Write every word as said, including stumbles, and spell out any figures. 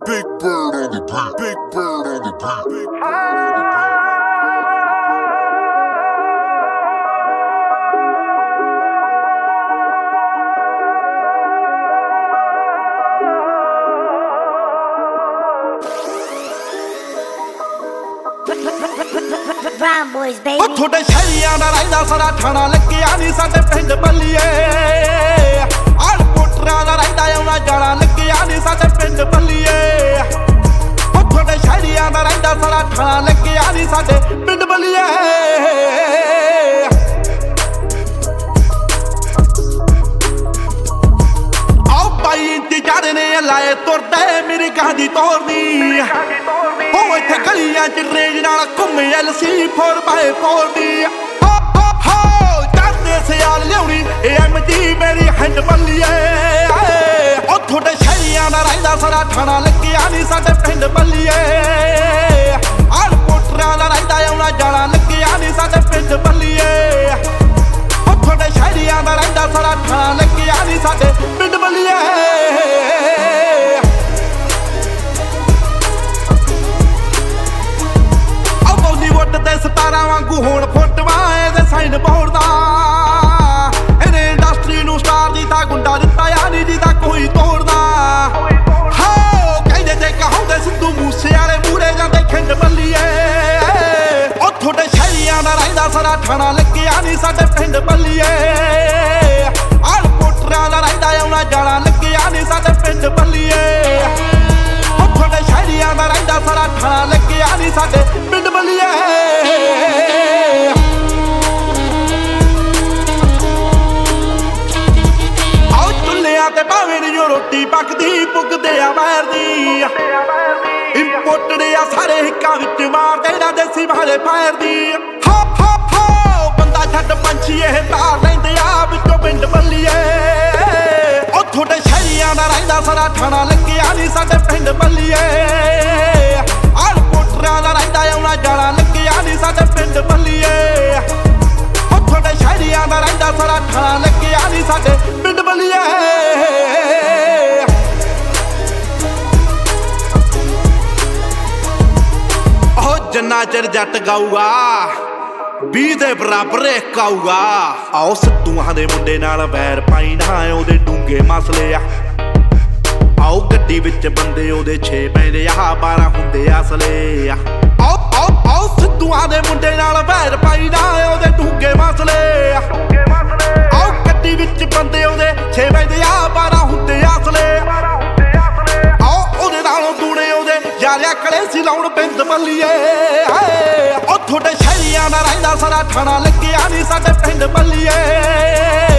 Big bird on the beat. Big bird on the beat. Big bird on the beat. Brown boys, baby. ਉਹ ਤੁਹਾਡੇ ਸ਼ਹਿਰੀਆਂ ਦਾ ਰਹਿੰਦਾ ਸਾਰਾ ਠਾਣਾ ਲੱਗਿਆ ਨਹੀਂ ਸਾਡੇ ਪਿੰਡ ਬੱਲੀਏ ਆਲ ਪੋਟਰਾਂ ਦਾ ਰਹਿੰਦਾ ਆਉਣਾ ਜਾਣਾ ਲੱਗਿਆ ਨਹੀਂ ਸਾਡੇ ਪਿੰਡ ਬੱਲੀਏ ਉਹ ਤੁਹਾਡੇ ਸ਼ਹਿਰੀਆਂ ਦਾ ਰਹਿੰਦਾ ਸਾਰਾ ਠਾਣਾ ਲੱਗਿਆ ਨਹੀਂ ਸਾਡੇ ਪਿੰਡ ਬੱਲੀਏ ਆਓ ਬਾਈ ਇੰਤਜ਼ਾਰ ਨੇ ਲਾਏ ਤੁਰਦੇ ਮੇਰੀ ਕਹਾਣੀ ਤੋਰਨੀ ਉਹ ਇੱਥੇ ਗਲੀਆਂ ਚ ਰੇਂਜ ਨਾਲ ਘੁੰਮੇ L C four by four ਦੀ ਹੋ ਹੋ ਹੋ ਜਾਂਦੇ ਸਿਆਲ ਲਿਆਉਣੀ ਐਮ ਜੀ ਮੇਰੀ ਹੈਂਡ ਬੱਲੀਏ ਉਹ ਤੁਹਾਡੇ ਸ਼ਹਿਰੀਆਂ ਦਾ ਰਹਿੰਦਾ ਸਾਰਾ ਠਾਣਾ ਲੱਗਿਆ ਨਹੀਂ ਸਾਡੇ ਪਿੰਡ ਬੱਲੀਏ ਆਲ ਪੋਟਰਾਂ ਦਾ ਰਹਿੰਦਾ ਆਉਣਾ ਜਾਣਾ ਲੱਗਿਆ ਨਹੀਂ ਸਾਡੇ ਪਿੰਡ ਬੱਲੀਏ ਉਹ ਤੁਹਾਡੇ ਸ਼ਹਿਰੀਆਂ ਦਾ ਰਹਿੰਦਾ ਸਾਰਾ ਠਾਣਾ ਲੱਗਿਆ ਨਹੀਂ ਸਾਡੇ ਪਿੰਡ ਬੱਲੀਏ ਸਤਾਰਾਂ ਵਾਂਗੂ ਹੁਣ ਫੋਟੋਆਂ ਇਹਦੇ ਸਾਈਨ ਬੋਰਡ ਦਾ ਇਹਨੇ ਇੰਡਸਟਰੀ ਨੂੰ ਸਟਾਰ ਦੀ ਤਾਂ ਗੁੰਡਾ ਦਿੱਤਾ ਆ ਨਹੀਂ ਜਿਹਦਾ ਕੋਈ ਤੋੜਦਾ ਹੋ ਕਹਿੰਦੇ ਤੇ ਕਹਾਉਂਦੇ ਸਿੱਧੂ ਮੂਸੇ ਵਾਲੇ ਮੂਰੇ ਜਾਂਦੇ ਖਿੰਡ ਬੱਲੀਏ ਉਹ ਤੁਹਾਡੇ ਸ਼ਹਿਰੀਆਂ ਦਾ ਰਹਿੰਦਾ ਸਾਰਾ ਠਾਣਾ ਲੱਗਿਆ ਨਹੀਂ ਸਾਡੇ ਪਿੰਡ ਬੱਲੀਏ ਆਲ ਪੋਟਰਾਂ ਦਾ ਰਹਿੰਦਾ ਆਉਣਾ ਜਾਣਾ ਲੱਗਿਆ ਨਹੀਂ ਸਾਡੇ ਪਿੰਡ ਬੱਲੀਏ ਉਹ ਤੁਹਾਡੇ ਸ਼ਹਿਰੀਆਂ ਦਾ ਰਹਿੰਦਾ ਸਾਰਾ ਠਾਣਾ ਲੱਗਿਆ ਨਹੀਂ ਸਾਡੇ ਪਿੰਡ ਬੱਲੀਏ ਤੇ ਭਾਵੇਂ ਨੀ ਰੋਟੀ ਪੱਕਦੀ ਪੁੱਗਦੇ ਆ ਵੈਰ ਦੀ ਇੰਪੋਰਟਡ ਆ ਸਾਰੇ ਹਿੱਕਾਂ ਵਿੱਚ ਮਾਰਦੇ ਨਾ ਦੇਸੀ ਵਾਲੇ ਫਾਇਰ ਦੀ ਹੋ ਹੋ ਹੋ ਬੰਦਾ ਛੱਡ ਪੰਛੀ ਇਹ ਤਾਰ ਲੈਂਦੇ ਆ ਵਿੱਚੋਂ ਪਿੰਡ ਬੱਲੀਏ ਉਹ ਤੁਹਾਡੇ ਸ਼ਹਿਰੀਆਂ ਦਾ ਰਹਿੰਦਾ ਸਾਰਾ ਠਾਣਾ ਲੱਗਿਆ ਨਹੀਂ ਸਾਡੇ ਪਿੰਡ ਬੱਲੀਏ ਆਲ ਪੋਟਰਾਂ ਦਾ ਰਹਿੰਦਾ ਆਉਣਾ ਜਾਣਾ ਲੱਗਿਆ ਨਹੀਂ ਸਾਡੇ ਪਿੰਡ ਬੱਲੀਏ ਉਹ ਤੁਹਾਡੇ ਸ਼ਹਿਰੀਆਂ ਦਾ ਰਹਿੰਦਾ ਸਾਰਾ ਠਾਣਾ ਲੱਗਿਆ ਨਹੀਂ ਸਾਡੇ ਪਿੰਡ ਬੱਲੀਏ ਜਿੰਨਾ ਚਿਰ ਜੱਟ ਗਾਊਗਾ ਵੀਹ ਦੇ ਬਰਾਬਰ ਇੱਕ ਆਊਗਾ ਆਓ ਸਿੱਧੂਆਂ ਦੇ ਮੁੰਡੇ ਨਾਲ ਵੈਰ ਪਾਈ ਨਾ ਉਹਦੇ ਡੂੰਗੇ ਮਸਲੇ ਆ ਆਓ ਗੱਡੀ ਵਿੱਚ ਬੰਦੇ ਉਹਦੇ ਛੇ ਪੈਂਦੇ ਆ ਬਾਰਾਂ ਹੁੰਦੇ ਅਸਲੇ ਆ ਆਓ ਆਓ ਆਓ ਸਿੱਧੂਆਂ ਦੇ ਮੁੰਡੇ ਨਾਲ ਵੈਰ ਪਾਈ ਨਾ ਉਹਦੇ ਡੂੰਗੇ ਮਸਲੇ ਆ ਆਓ ਗੱਡੀ ਵਿੱਚ ਬੰਦੇ ਉਹਦੇ ਛੇ ਪੈਂਦੇ ਆ ਬਾਰਾਂ ਹੁੰਦੇ ਅਸਲੇ ਆਓ ਉਹਦੇ ਨਾਲੋਂ ਦੂਣੇ ਉਹਦੇ ਯਾਰਿਆ ਕਲੇ ਸੀ ਲਾਉਣ ਪਿੰਡ ਬੱਲੀਏ ਉਹ ਤੁਹਾਡੇ ਸ਼ਹਿਰੀਆਂ ਦਾ ਰਹਿੰਦਾ ਸਾਰਾ ਠਾਣਾ ਲੱਗਿਆ ਨਹੀਂ ਸਾਡੇ ਪਿੰਡ ਬੱਲੀਏ